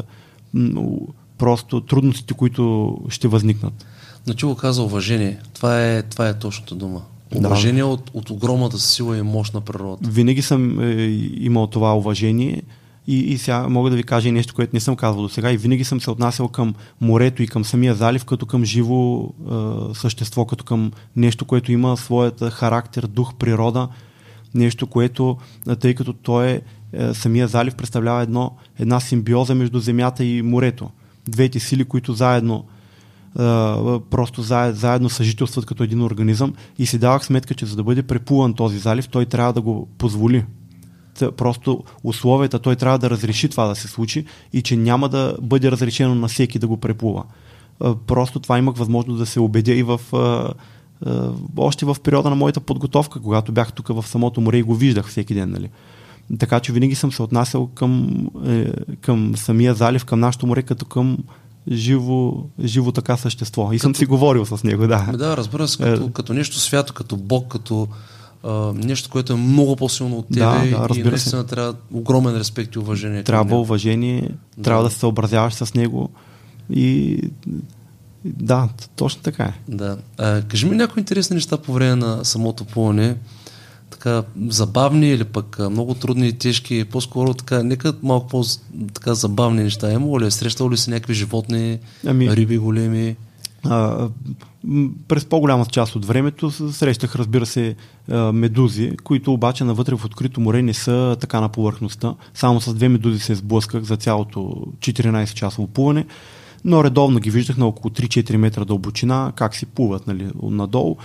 просто трудностите, които ще възникнат. Но ти го каза уважение. Това е, това е точната дума. Уважение да. от, от огромната сила и мощ на природата. Винаги съм е, имал това уважение и, и сега мога да ви кажа нещо, което не съм казвал до сега и винаги съм се отнасял към морето и към самия залив като към живо е, същество, като към нещо, което има своят характер, дух, природа, нещо, което, тъй като той е, е самия залив представлява едно, една симбиоза между земята и морето. Двете сили, които заедно Uh, просто заедно, заедно съжителстват като един организъм и си давах сметка, че за да бъде преплуван този залив, той трябва да го позволи. Просто условията, той трябва да разреши това да се случи и че няма да бъде разрешено на всеки да го преплува. Uh, просто това имах възможност да се убедя и в uh, uh, още в периода на моята подготовка, когато бях тук в самото море и го виждах всеки ден. Нали? Така че винаги съм се отнасял към, е, към самия залив, към нашото море, като към Живо, живо така същество. И като, съм си говорил с него, да. Да, разбира се, като, като нещо свято, като Бог, като а, нещо, което е много по-силно от тебе да, да, и наистина се. Трябва огромен респект и уважение. Трябва уважение, да. Трябва да се съобразяваш с него и да, точно така е. Да. А, кажи ми някои интересни неща по време на самото плуване, така забавни или пък много трудни и тежки, по-скоро така, нека малко по-така забавни неща. Имало ли, срещало ли си някакви животни, ами, риби големи? А, през по-голямата част от времето срещах, разбира се, медузи, които обаче навътре в открито море не са така на повърхността. Само с две медузи се сблъсках за цялото четиринайсет часово плуване, но редовно ги виждах на около три-четири метра дълбочина, как си плуват, нали, надолу.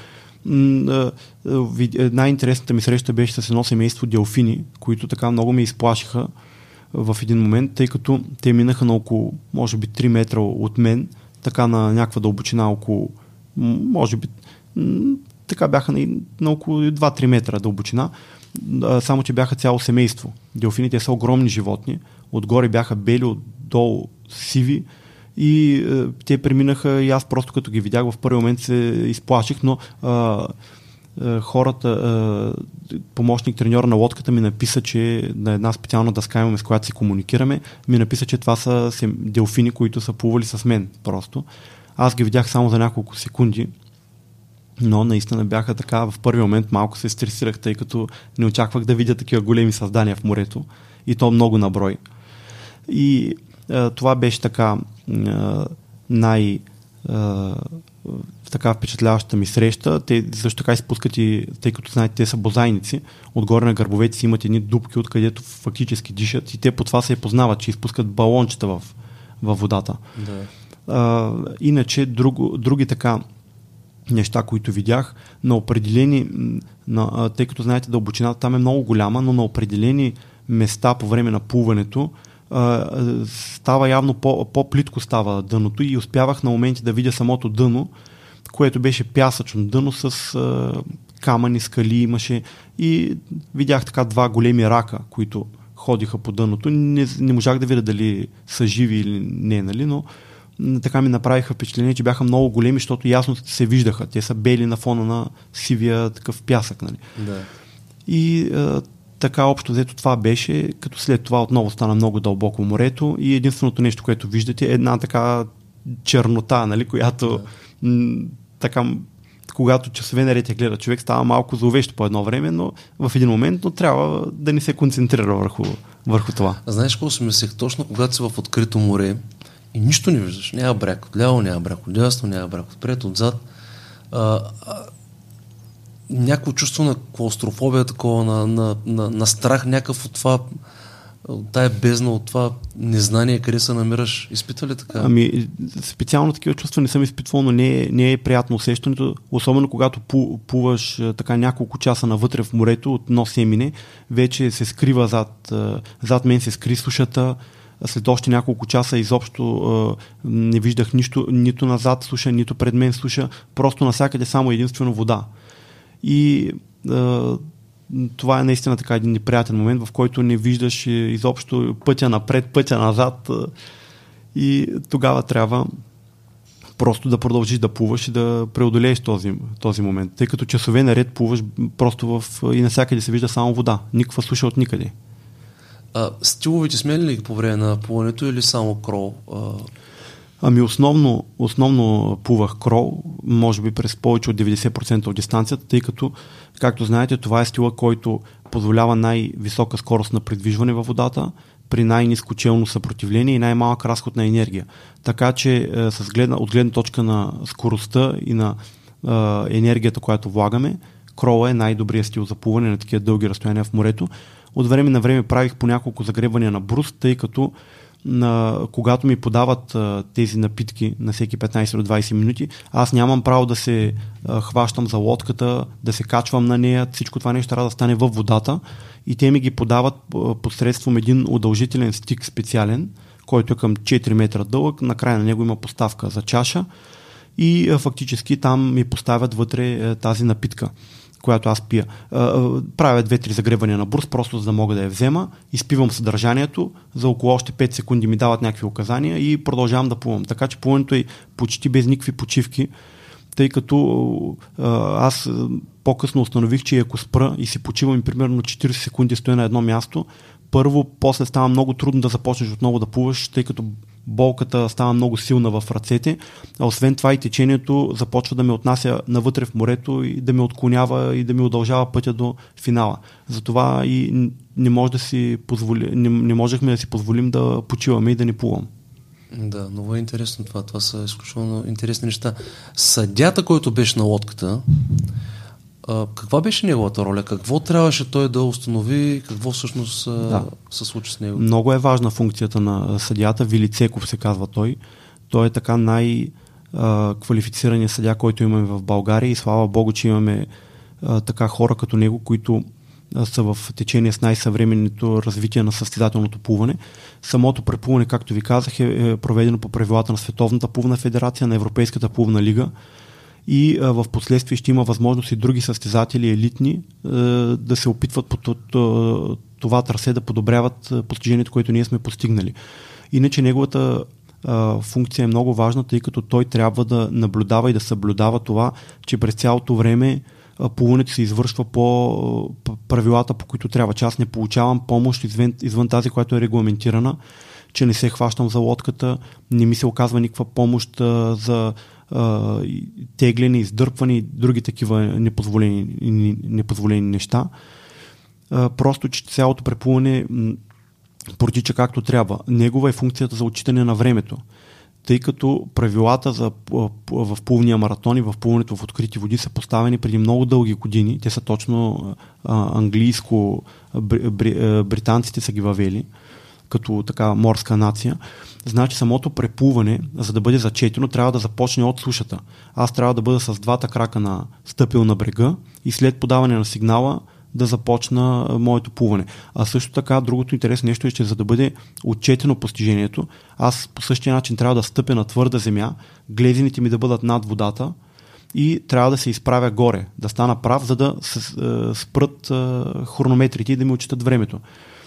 Най-интересната ми среща беше с едно семейство делфини, които така много ме изплашиха в един момент, тъй като те минаха на около, може би, три метра от мен така на някаква дълбочина около, може би, така бяха на, на около два-три метра дълбочина, само че бяха цяло семейство. Делфините са огромни животни, отгоре бяха бели, отдолу сиви и е, те преминаха и аз просто като ги видях в първи момент се изплаших, но е, е, хората, е, помощник треньор на лодката ми написа, че на една специална дъска имаме, с която си комуникираме, ми написа, че това са делфини, които са плували с мен просто. Аз ги видях само за няколко секунди, но наистина бяха така, в първи момент малко се стресирах, тъй като не очаквах да видя такива големи създания в морето и то много на брой. И е, това беше така е, най- е, така впечатляващата ми среща. Те също така изпускат и, тъй като знаете, те са бозайници, отгоре на гърбовете си имат едни дупки, откъдето фактически дишат и те по това се познават, че изпускат балончета в, във водата. Да. А, иначе друго, други така неща, които видях, на определени, на, тъй като знаете, дълбочината там е много голяма, но на определени места по време на плуването а, става явно по, по-плитко става дъното и успявах на моменти да видя самото дъно, което беше пясъчно дъно с а, камъни, скали имаше и видях така два големи рака, които ходиха по дъното. Не, не можах да видя дали са живи или не, нали, но така ми направиха впечатление, че бяха много големи, защото ясно се виждаха. Те са бели на фона на сивия такъв пясък. Нали. Да. И а, така общо взето това беше, като след това отново стана много дълбоко морето и единственото нещо, което виждате е една така чернота, нали, която да. м- така, когато часове наред я гледа човек, става малко зловещо по едно време, но в един момент, но трябва да не се концентрира върху, върху това. А знаеш какво си мислех? Точно когато си в открито море и нищо не виждаш. Няма бряг. Отляво няма бряг. Отдясно няма бряг. Отпред, отзад. А, а, някакво чувство на клаустрофобия, такова, на, на, на, на страх, някакъв от това, от тая бездна, от това незнание, къде се намираш. Изпитва ли така? Ами, специално такива чувства не съм изпитвал, но не е, не е приятно усещането, особено когато плуваш така няколко часа навътре в морето, от едно семене, вече се скрива зад, зад мен се скри сушата. След още няколко часа изобщо а, не виждах нищо, нито назад суша, нито пред мен суша, просто навсякъде само единствено вода. И а, това е наистина така един неприятен момент, в който не виждаш изобщо пътя напред, пътя назад а, и тогава трябва просто да продължиш да плуваш и да преодолееш този, този момент. Тъй като часове наред плуваш просто в, и навсякъде се вижда само вода, никаква суша от никъде. А, стиловете сменили ли по време на плуването или само крол? А... Ами основно, основно плувах крол, може би през повече от деветдесет процента от дистанцията, тъй като, както знаете, това е стила, който позволява най-висока скорост на придвижване във водата, при най-ниско челно съпротивление и най-малък разход на енергия. Така че е, с гледна, от гледна точка на скоростта и на е, енергията, която влагаме, крола е най-добрият стил за плуване на такива дълги разстояния в морето. От време на време правих по няколко загребвания на брус, тъй като на, когато ми подават а, тези напитки на всеки петнайсет до двайсет минути, аз нямам право да се а, хващам за лодката, да се качвам на нея, всичко това нещо трябва да стане във водата и те ми ги подават а, посредством един удължителен стик специален, който е към четири метра дълъг, накрая на него има поставка за чаша и а, фактически там ми поставят вътре а, тази напитка, която аз пия. Правя две-три загребвания на брус, просто за да мога да я взема, изпивам съдържанието, за около още пет секунди ми дават някакви указания и продължавам да плувам. Така че плуването е почти без никакви почивки, тъй като аз по-късно установих, че ако спра и си почивам и примерно четирийсет секунди стоя на едно място, първо, после става много трудно да започнеш отново да плуваш, тъй като болката става много силна в ръцете, а освен това и течението започва да ме отнася навътре в морето и да ме отклонява и да ми удължава пътя до финала. Затова и не, може да си позволи, не, не можехме да си позволим да почиваме и да не плувам. Да, много е интересно това. Това са изключително интересни неща. Съдята, който беше на лодката, а, каква беше неговата роля? Какво трябваше той да установи? Какво всъщност да. се случи с него? Много е важна функцията на съдията. Вили Цеков се казва той. Той е така най-квалифицираният съдия, който имаме в България и слава Богу, че имаме а, така хора като него, които са в течение с най-съвременното развитие на състезателното плуване. Самото преплуване, както ви казах, е проведено по правилата на Световната плувна федерация, на Европейската плувна лига и а, в последствие ще има възможност и други състезатели елитни а, да се опитват по това трасе да подобряват постижението, което ние сме постигнали. Иначе неговата а, функция е много важна, тъй като той трябва да наблюдава и да съблюдава това, че през цялото време плуването се извършва по правилата, по които трябва. Че аз не получавам помощ извън, извън тази, която е регламентирана, че не се хващам за лодката, не ми се оказва никаква помощ а, за а, тегляне, издърпване и други такива непозволени, непозволени неща. А, просто, че цялото преплуване м, протича както трябва. Негова е функцията за отчитане на времето. Тъй като правилата за, в плувния маратон и в плуването в открити води са поставени преди много дълги години. Те са точно а, английско, бри, бри, британците са ги въвели като така морска нация. Значи самото преплуване, за да бъде зачетено, трябва да започне от сушата. Аз трябва да бъда с двата крака на стъпил на брега и след подаване на сигнала да започна моето плуване. А също така, другото интересно нещо е, че за да бъде отчетено постижението, аз по същия начин трябва да стъпя на твърда земя, глезените ми да бъдат над водата и трябва да се изправя горе, да стана прав, за да се спрат хронометрите и да ми отчитат времето.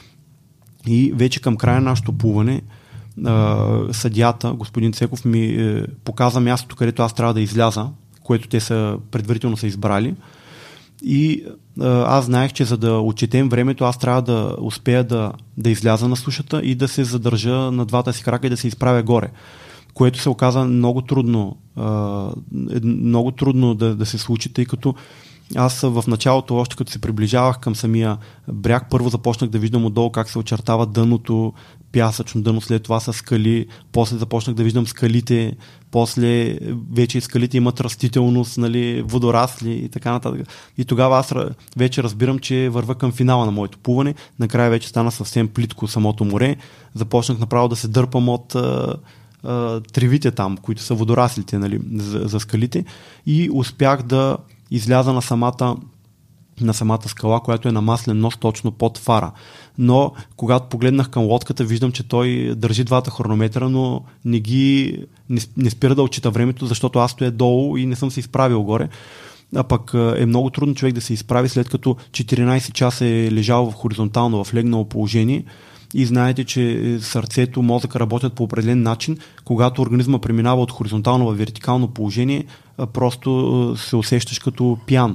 И вече към края на нашето плуване съдията, господин Цеков, ми показа мястото, където аз трябва да изляза, което те са предварително са избрали. И а, аз знаех, че за да отчетем времето, аз трябва да успея да, да изляза на сушата и да се задържа на двата си крака и да се изправя горе. Което се оказа много трудно, а, много трудно да, да се случи, тъй като аз в началото, още като се приближавах към самия бряг, първо започнах да виждам отдолу как се очертава дъното, пясъчно дъно, след това са скали, после започнах да виждам скалите, после вече скалите имат растителност, нали, водорасли и така нататък. И тогава аз вече разбирам, че върва към финала на моето плуване. Накрая вече стана съвсем плитко самото море. Започнах направо да се дърпам от а, а, тревите там, които са водораслите, нали, за, за скалите, и успях да изляза на самата на самата скала, която е на маслен нос точно под фара. Но когато погледнах към лодката, виждам, че той държи двата хронометра, но не ги не, не спира да отчита времето, защото аз стоя долу и не съм се изправил горе. А пък е много трудно човек да се изправи, след като четиринайсет часа е лежал в хоризонтално, в легнало положение. И знаете, че сърцето, мозъка работят по определен начин. Когато организма преминава от хоризонтално в вертикално положение, просто се усещаш като пиян.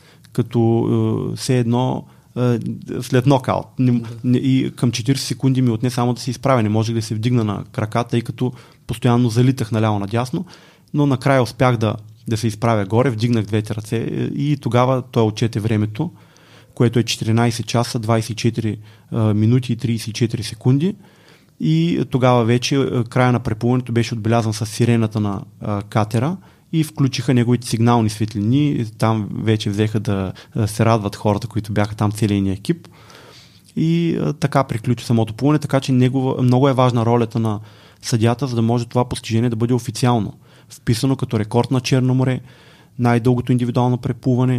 Като все едно след нокаут. И към четирийсет секунди ми отне само да се изправя. Не можех да се вдигна на краката, тъй като постоянно залитах наляво надясно, но накрая успях да, да се изправя горе, вдигнах двете ръце и тогава той отчете времето, което е четиринайсет часа, двайсет и четири минути и трийсет и четири секунди. И тогава вече края на преплуването беше отбелязан с сирената на катера и включиха неговите сигнални светлини. Там вече взеха да се радват хората, които бяха там, целият екип. И а, така приключи самото плуване, така че негова, много е важна ролята на съдията, за да може това постижение да бъде официално вписано като рекорд на Черно море, най-дългото индивидуално преплуване.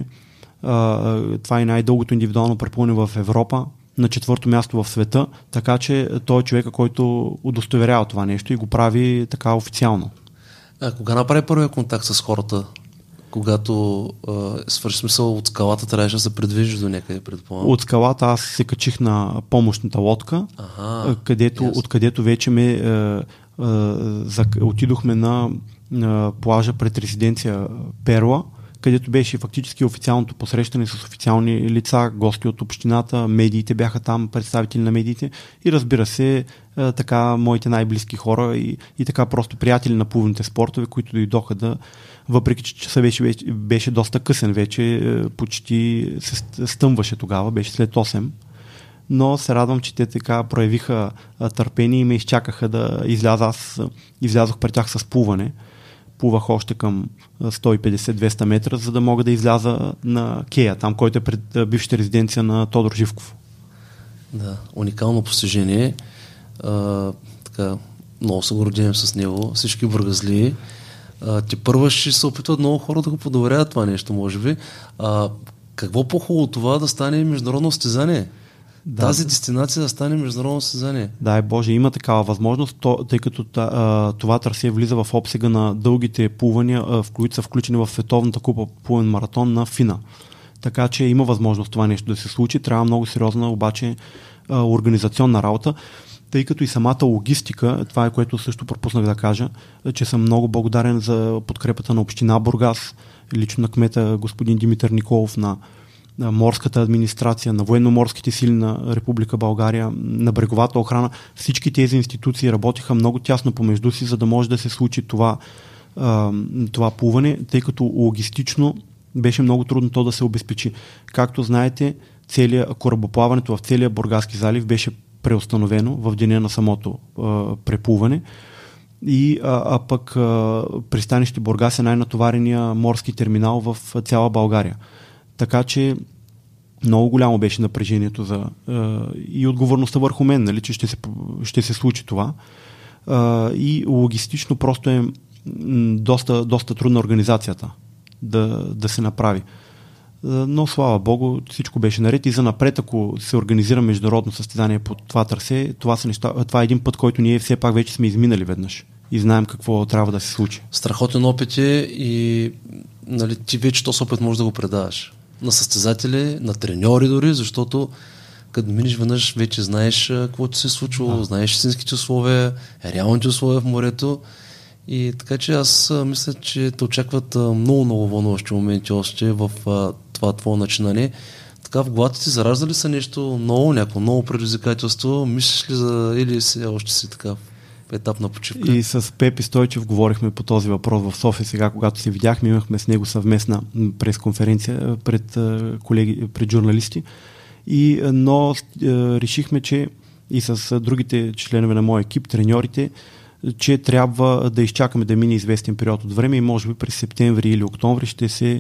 А, това е най-дългото индивидуално преплуване в Европа, на четвърто място в света, така че той е човека, който удостоверява това нещо и го прави така официално. А кога направи първия контакт с хората? Когато е, свърши смисъл от скалата, трябваше да се придвижиш до някъде, предполагам? От скалата аз се качих на помощната лодка, ага, където, откъдето вече ме е, е, за, отидохме на, на плажа пред резиденция Перла, където беше фактически официалното посрещане с официални лица, гости от общината, медиите бяха там, представители на медиите и разбира се, е, така моите най-близки хора и, и така просто приятели на плувните спортове, които дойдоха да, въпреки че часа беше, беше, беше доста късен вече, е, почти се стъмваше тогава, беше след осем, но се радвам, че те така проявиха е, търпение и ме изчакаха да изляза. Аз излязох пред тях с плуване. Плувах още към сто и петдесет до двеста метра, за да мога да изляза на Кея, там, който е пред бившата резиденция на Тодор Живков. Да, уникално постижение. А, така, много се гордеем с него, всички бъргазли. А, те първа ще се опитват много хора да го подобряват това нещо, може би. А, Какво по-хубаво това да стане международно състезание? Да. Тази дестинация да стане международно състезание. Дай Боже, има такава възможност, то, тъй като а, това трасе влиза в обсега на дългите плувания, а, в които са включени в Световната купа плувен маратон на ФИНА. Така че има възможност това нещо да се случи. Трябва много сериозна обаче а, организационна работа, тъй като и самата логистика, това е което също пропуснах да кажа, че съм много благодарен за подкрепата на община Бургас, лично на кмета господин Димитър Николов, на на морската администрация, на военноморските сили на Република България, на бреговата охрана. Всички тези институции работиха много тясно помежду си, за да може да се случи това, а, това плуване, тъй като логистично беше много трудно то да се обезпечи. Както знаете, целия, корабоплаването в целия Бургаски залив беше преустановено в деня на самото а, преплуване. И, а, а пък а, пристанище Бургас е най-натоварения морски терминал в цяла България. Така че много голямо беше напрежението за, а, и отговорността върху мен, нали, че ще се, ще се случи това. А, и логистично просто е м, доста, доста трудна организацията да, да се направи. А, но слава Богу, всичко беше наред и за напред, ако се организира международно състезание по това трасе, това, са неща, това е един път, който ние все пак вече сме изминали веднъж и знаем какво трябва да се случи. Страхотен опит е и нали, ти вече този опит можеш да го предаваш на състезатели, на треньори дори, защото като минеш веднъж вече знаеш какво ти се е случило, да. Знаеш истинските условия, реалните условия в морето и така че аз мисля, че те очакват много, много вълнуващи моменти още в това твое начинание. Така в главата ти заражда ли са нещо ново, някакво ново предизвикателство, мислиш ли за или си, още си така етап на почивка? И с Пепи Стойчев говорихме по този въпрос в София сега, когато се видяхме, имахме с него съвместна пресконференция пред колеги, пред журналисти. И, но решихме, че и с другите членове на моя екип, треньорите, че трябва да изчакаме да мине известен период от време и може би през септември или октомври ще се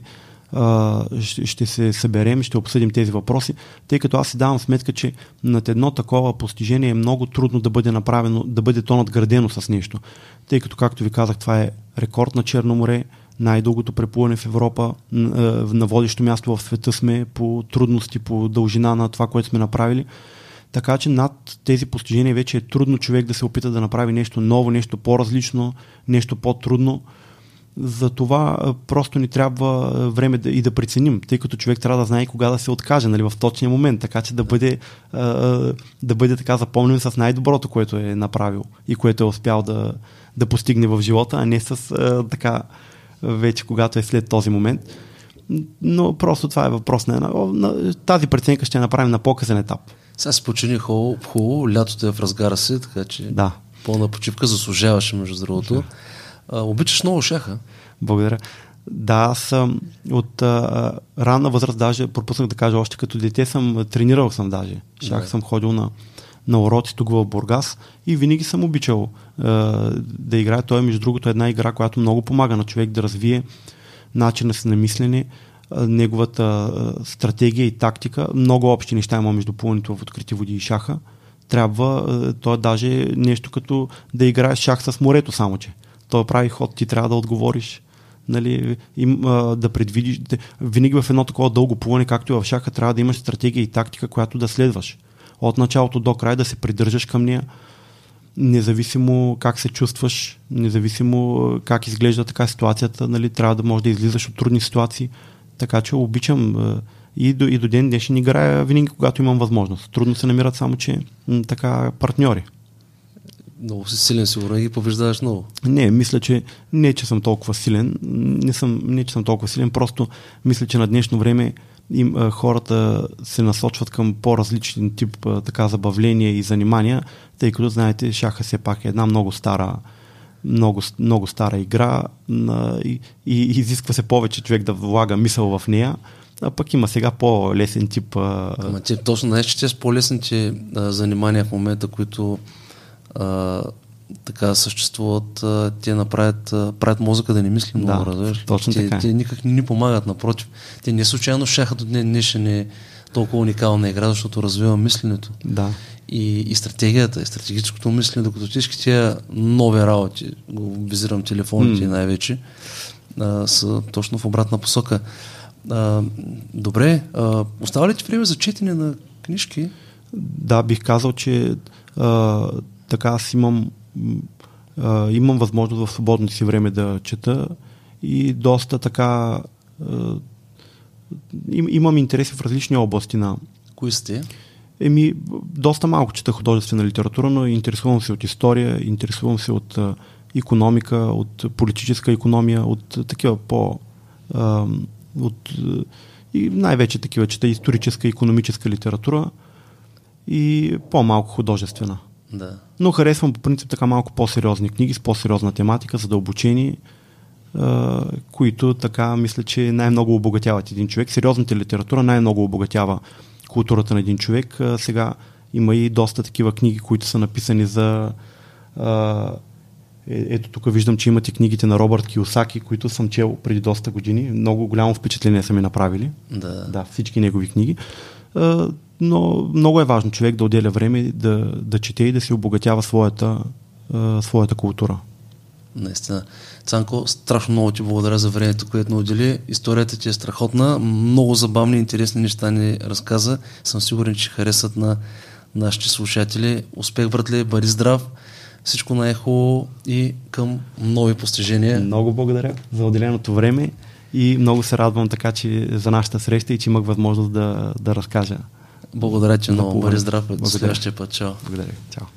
ще, ще се съберем, ще обсъдим тези въпроси, тъй като аз си давам сметка, че над едно такова постижение е много трудно да бъде направено, да бъде то надградено с нещо. Тъй като, както ви казах, това е рекорд на Черно море, най-дългото преплуване в Европа, на водещо място в света сме по трудности, по дължина на това, което сме направили. Така че над тези постижения вече е трудно човек да се опита да направи нещо ново, нещо по-различно, нещо по-трудно. За това просто ни трябва време да, и да преценим, тъй като човек трябва да знае кога да се откаже, нали, в точния момент, така че да бъде, да бъде така запомнен с най-доброто, което е направил и което е успял да, да постигне в живота, а не с така вече когато е след този момент. Но просто това е въпрос на една. Тази преценка ще я направим на по-късен етап. Сега си почини хубаво, хубаво, лятото е в разгара си, така че да. Пълна почивка заслужаваше, между другото. Да. А, обичаш много шаха? Благодаря. Да, аз от а, ранна възраст, даже пропуснах да кажа, още като дете съм тренирал съм даже. Шах да. Съм ходил на, на уроци тук в Бургас и винаги съм обичал а, да играя. Той е, между другото, една игра, която много помага на човек да развие начина си на мислене, а, неговата а, стратегия и тактика. Много общи неща има между плуването в открити води и шаха. Трябва, а, то е даже нещо като да играеш шах с морето, само че. Той прави ход, ти трябва да отговориш, нали, и, а, да предвидиш. Да, винаги в едно такова дълго плуване, както и в шаха, трябва да имаш стратегия и тактика, която да следваш. От началото до края да се придържаш към нея, независимо как се чувстваш, независимо как изглежда така ситуацията, нали, трябва да можеш да излизаш от трудни ситуации. Така че обичам а, и, до, и до ден днешен играя винаги, когато имам възможност. Трудно се намират само, че м, така партньори. Много си силен, сигурно ги побеждаваш много. Не, мисля, че не, че съм толкова силен. Не, съм, не, че съм толкова силен, просто мисля, че на днешно време им, а, хората се насочват към по-различен тип а, така забавления и занимания, тъй като, знаете, шаха все пак е една много стара много, много стара игра а, и, и изисква се повече човек да влага мисъл в нея, а пък има сега по-лесен тип. А... Ама ти точно знаеш, че те са по-лесните а, занимания в момента, които Uh, така съществуват, uh, те направят, uh, правят мозъка да не мисли много, да, разбираш. Точно те, така. Те никак не ни помагат, напротив. Те не случайно шахът от днес днешен е толкова уникална игра, защото развива мисленето. Да. И, и стратегията, и стратегическото мислене, докато всички тия нови работи, го визирам телефоните mm. най-вече, uh, са точно в обратна посока. А, добре, а, остава ли ти време за четене на книжки? Да, бих казал, че а, така аз имам, а, имам възможност в свободното си време да чета и доста така а, им, имам интереси в различни области на... Кои сте? Еми, доста малко чета художествена литература, но интересувам се от история, интересувам се от а, икономика, от политическа икономия, от а, такива по... А, от, а, и най-вече такива чета историческа и икономическа литература и по-малко художествена. Да. Но харесвам по принцип така малко по-сериозни книги с по-сериозна тематика, задълбочени, а, които така мисля, че най-много обогатяват един човек. Сериозната литература най-много обогатява културата на един човек. А, сега има и доста такива книги, които са написани за... А, е, ето тук виждам, че имате книгите на Робърт Кийосаки, които съм чел преди доста години. Много голямо впечатление са ми направили. Да. Да, всички негови книги. А, но много е важно човек да отделя време да, да чете и да си обогатява своята, а, своята култура. Наистина. Цанко, страшно много ти благодаря за времето, което ни отдели. Историята ти е страхотна. Много забавни и интересни неща ни разказа. Съм сигурен, че харесат на нашите слушатели. Успех, братле, бъди здрав. Всичко най-хубаво и към нови постижения. Много благодаря за отделеното време и много се радвам така, че за нашата среща и че имах възможност да, да разкажа. Благодаря ти много. Бъди здрав. До следващия път. Чао. Благодаря. Чао.